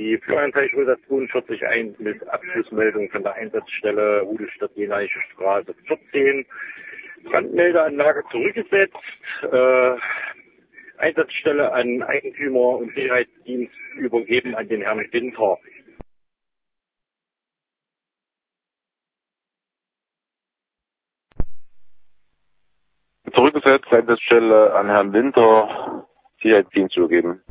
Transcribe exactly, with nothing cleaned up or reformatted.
die Florian-Teichholder zweiundvierzig eins mit Abschlussmeldung von der Einsatzstelle Rudelstadt-Jeneiche Straße vierzehn. Brandmeldeanlage zurückgesetzt. Äh, Einsatzstelle an Eigentümer und Sicherheitsdienst übergeben an den Herrn Winter. Zurückgesetzt, Einsatzstelle an Herrn Winter, Sicherheitsdienst übergeben.